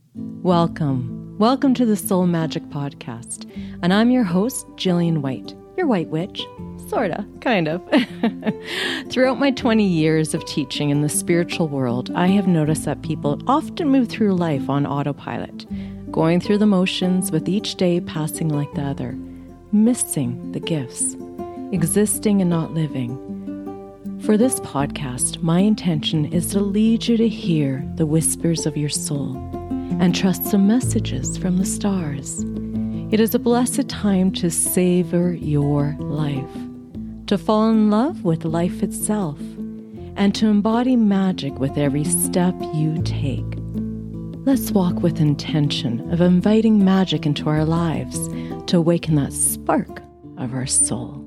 Welcome to the Soul Magic Podcast, and I'm your host, Jillian White, your white witch, sorta, kind of. Throughout my 20 years of teaching in the spiritual world, I have noticed that people often move through life on autopilot, going through the motions with each day passing like the other, missing the gifts, existing and not living. For this podcast, my intention is to lead you to hear the whispers of your soul and trust some messages from the stars. It is a blessed time to savor your life, to fall in love with life itself, and to embody magic with every step you take. Let's walk with intention of inviting magic into our lives to awaken that spark of our soul.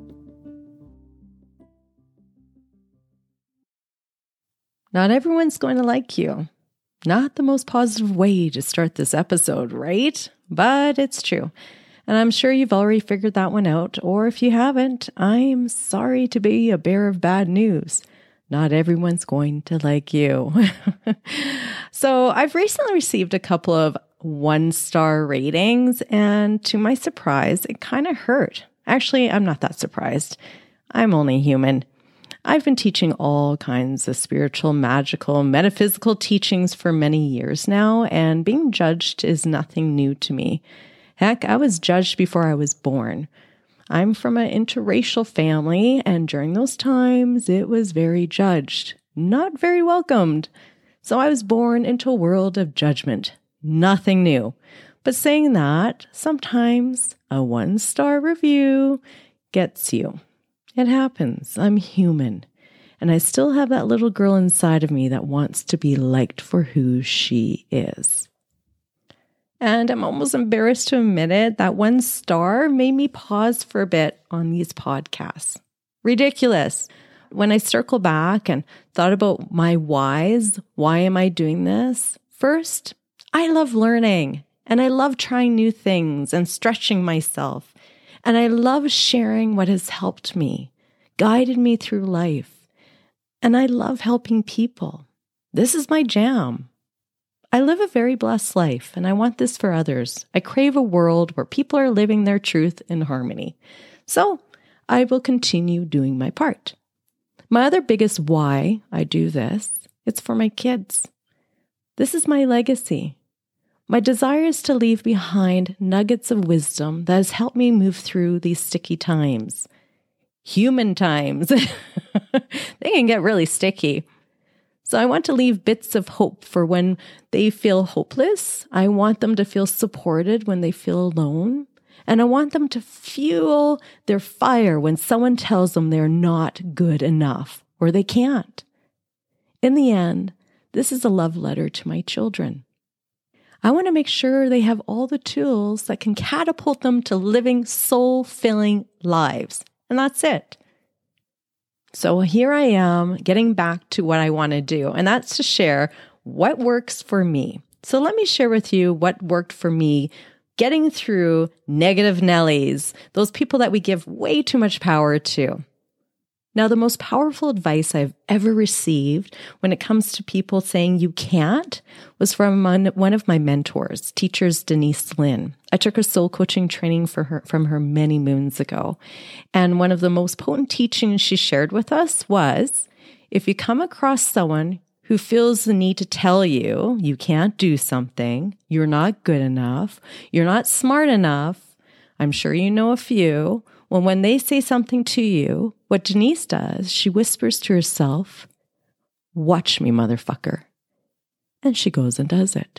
Not everyone's going to like you. Not the most positive way to start this episode, right? But it's true. And I'm sure you've already figured that one out. Or if you haven't, I'm sorry to be a bearer of bad news. Not everyone's going to like you. So I've recently received a couple of 1-star ratings, and to my surprise, it kind of hurt. Actually, I'm not that surprised. I'm only human. I've been teaching all kinds of spiritual, magical, metaphysical teachings for many years now, and being judged is nothing new to me. Heck, I was judged before I was born. I'm from an interracial family, and during those times, it was very judged, not very welcomed. So I was born into a world of judgment. Nothing new. But saying that, sometimes a 1-star review gets you. It happens. I'm human. And I still have that little girl inside of me that wants to be liked for who she is. And I'm almost embarrassed to admit it, that 1 star made me pause for a bit on these podcasts. Ridiculous. When I circle back and thought about my whys, why am I doing this? First, I love learning and I love trying new things and stretching myself. And I love sharing what has helped me, guided me through life. And I love helping people. This is my jam. I live a very blessed life, and I want this for others. I crave a world where people are living their truth in harmony. So I will continue doing my part. My other biggest why I do this, it's for my kids. This is my legacy. My desire is to leave behind nuggets of wisdom that has helped me move through these sticky times. Human times. They can get really sticky. So I want to leave bits of hope for when they feel hopeless. I want them to feel supported when they feel alone. And I want them to fuel their fire when someone tells them they're not good enough or they can't. In the end, this is a love letter to my children. I want to make sure they have all the tools that can catapult them to living soul-filling lives. And that's it. So here I am getting back to what I want to do, and that's to share what works for me. So let me share with you what worked for me getting through negative Nellies, those people that we give way too much power to. Now, the most powerful advice I've ever received when it comes to people saying you can't was from one of my mentors, teachers Denise Lynn. I took a soul coaching training from her many moons ago. And one of the most potent teachings she shared with us was, if you come across someone who feels the need to tell you you can't do something, you're not good enough, you're not smart enough, I'm sure you know a few. Well, when they say something to you, what Denise does, she whispers to herself, "Watch me, motherfucker." And she goes and does it.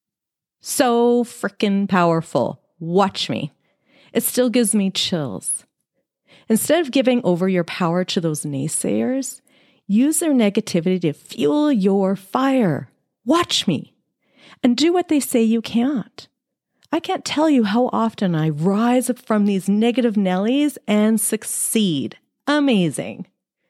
So freaking powerful. Watch me. It still gives me chills. Instead of giving over your power to those naysayers, use their negativity to fuel your fire. Watch me. And do what they say you can't. I can't tell you how often I rise up from these negative Nellies and succeed. Amazing.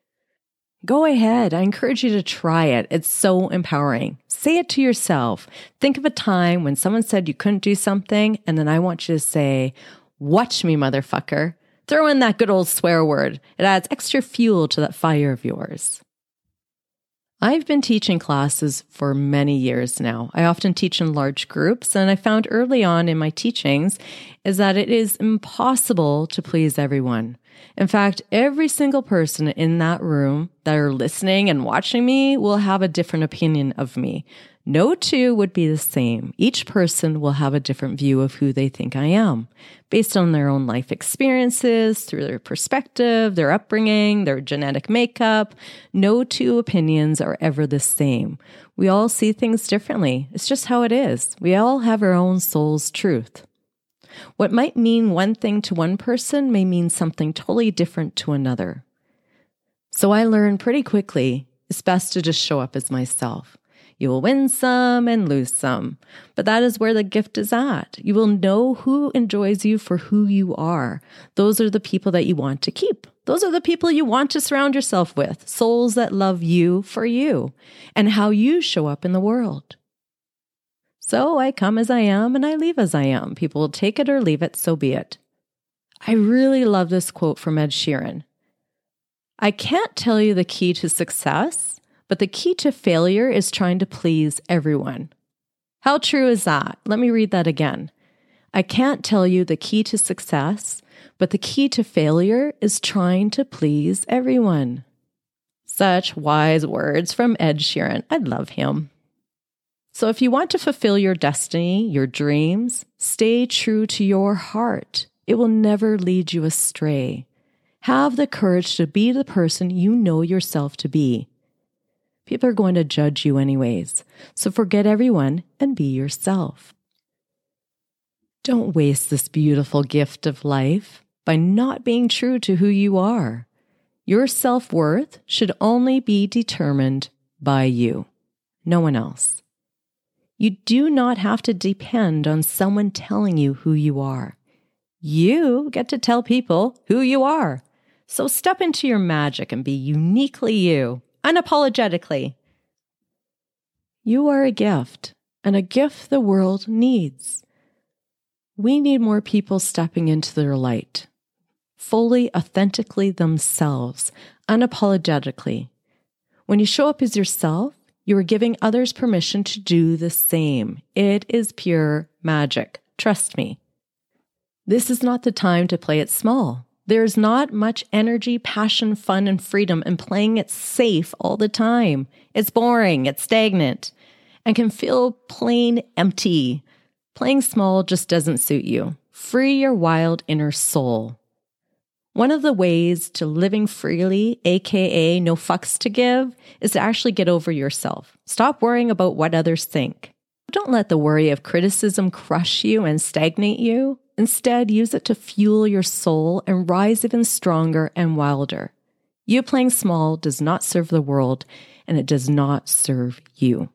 Go ahead. I encourage you to try it. It's so empowering. Say it to yourself. Think of a time when someone said you couldn't do something, and then I want you to say, "Watch me, motherfucker." Throw in that good old swear word. It adds extra fuel to that fire of yours. I've been teaching classes for many years now. I often teach in large groups, and I found early on in my teachings is that it is impossible to please everyone. In fact, every single person in that room that are listening and watching me will have a different opinion of me. No two would be the same. Each person will have a different view of who they think I am, based on their own life experiences, through their perspective, their upbringing, their genetic makeup. No two opinions are ever the same. We all see things differently. It's just how it is. We all have our own soul's truth. What might mean one thing to one person may mean something totally different to another. So I learned pretty quickly it's best to just show up as myself. You will win some and lose some, but that is where the gift is at. You will know who enjoys you for who you are. Those are the people that you want to keep. Those are the people you want to surround yourself with, souls that love you for you and how you show up in the world. So I come as I am and I leave as I am. People will take it or leave it, so be it. I really love this quote from Ed Sheeran. I can't tell you the key to success, but the key to failure is trying to please everyone. How true is that? Let me read that again. I can't tell you the key to success, but the key to failure is trying to please everyone. Such wise words from Ed Sheeran. I love him. So if you want to fulfill your destiny, your dreams, stay true to your heart. It will never lead you astray. Have the courage to be the person you know yourself to be. People are going to judge you anyways, so forget everyone and be yourself. Don't waste this beautiful gift of life by not being true to who you are. Your self-worth should only be determined by you, no one else. You do not have to depend on someone telling you who you are. You get to tell people who you are. So step into your magic and be uniquely you. Unapologetically. You are a gift, and a gift the world needs. We need more people stepping into their light, fully, authentically themselves, unapologetically. When you show up as yourself, you are giving others permission to do the same. It is pure magic. Trust me. This is not the time to play it small. There's not much energy, passion, fun, and freedom in playing it safe all the time. It's boring, it's stagnant, and can feel plain empty. Playing small just doesn't suit you. Free your wild inner soul. One of the ways to living freely, aka no fucks to give, is to actually get over yourself. Stop worrying about what others think. Don't let the worry of criticism crush you and stagnate you. Instead, use it to fuel your soul and rise even stronger and wilder. You playing small does not serve the world, and it does not serve you.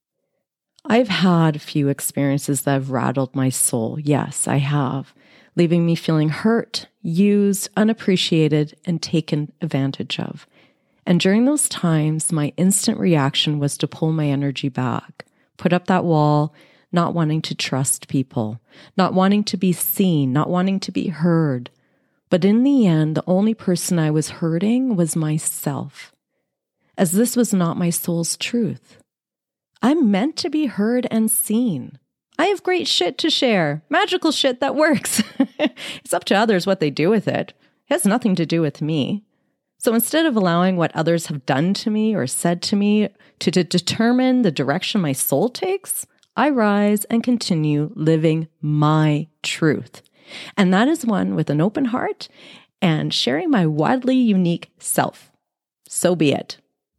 I've had a few experiences that have rattled my soul. Yes, I have, leaving me feeling hurt, used, unappreciated, and taken advantage of. And during those times, my instant reaction was to pull my energy back, put up that wall, not wanting to trust people, not wanting to be seen, not wanting to be heard. But in the end, the only person I was hurting was myself, as this was not my soul's truth. I'm meant to be heard and seen. I have great shit to share, magical shit that works. It's up to others what they do with it. It has nothing to do with me. So instead of allowing what others have done to me or said to me to determine the direction my soul takes, I rise and continue living my truth. And that is one with an open heart and sharing my wildly unique self. So be it.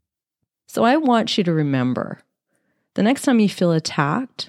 So I want you to remember, the next time you feel attacked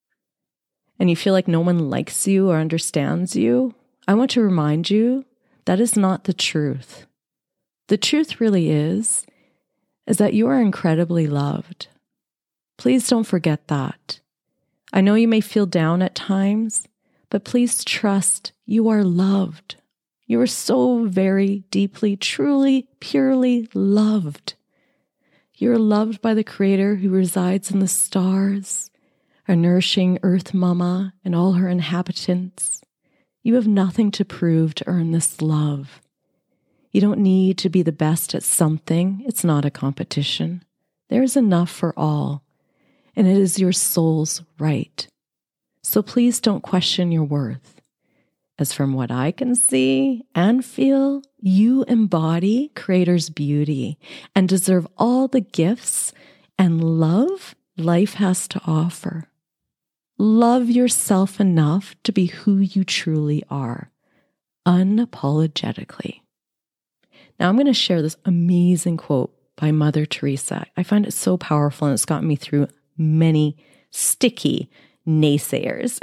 and you feel like no one likes you or understands you, I want to remind you that is not the truth. The truth really is that you are incredibly loved. Please don't forget that. I know you may feel down at times, but please trust you are loved. You are so very deeply, truly, purely loved. You're loved by the Creator who resides in the stars, our nourishing Earth Mama and all her inhabitants. You have nothing to prove to earn this love. You don't need to be the best at something. It's not a competition. There is enough for all, and it is your soul's right. So please don't question your worth. As from what I can see and feel, you embody Creator's beauty and deserve all the gifts and love life has to offer. Love yourself enough to be who you truly are, unapologetically. Now I'm going to share this amazing quote by Mother Teresa. I find it so powerful, and it's gotten me through many sticky naysayers.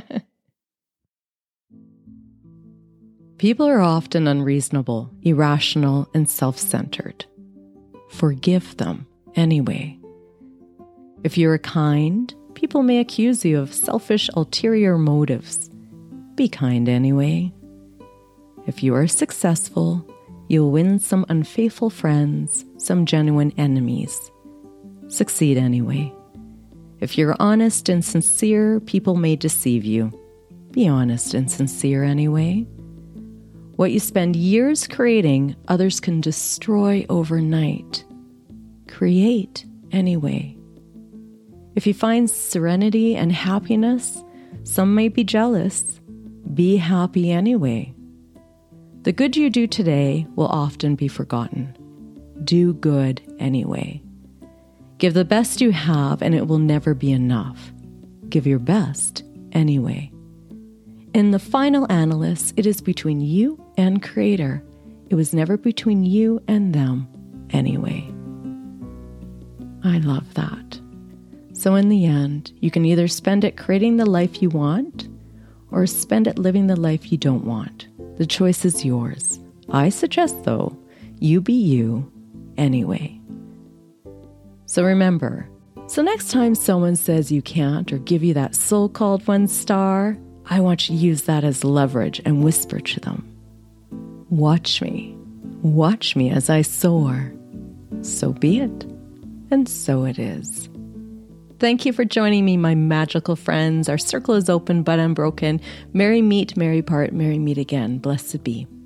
People are often unreasonable, irrational, and self-centered. Forgive them anyway. If you are kind, people may accuse you of selfish, ulterior motives. Be kind anyway. If you are successful, you'll win some unfaithful friends, some genuine enemies. Succeed anyway. If you're honest and sincere, people may deceive you. Be honest and sincere anyway. What you spend years creating, others can destroy overnight. Create anyway. If you find serenity and happiness, some may be jealous. Be happy anyway. The good you do today will often be forgotten. Do good anyway. Give the best you have, and it will never be enough. Give your best anyway. In the final analysis, it is between you and Creator. It was never between you and them anyway. I love that. So in the end, you can either spend it creating the life you want or spend it living the life you don't want. The choice is yours. I suggest, though, you be you anyway. So remember, next time someone says you can't or give you that so-called 1 star, I want you to use that as leverage and whisper to them. Watch me as I soar. So be it, and so it is. Thank you for joining me, my magical friends. Our circle is open but unbroken. Merry meet, merry part, merry meet again. Blessed be.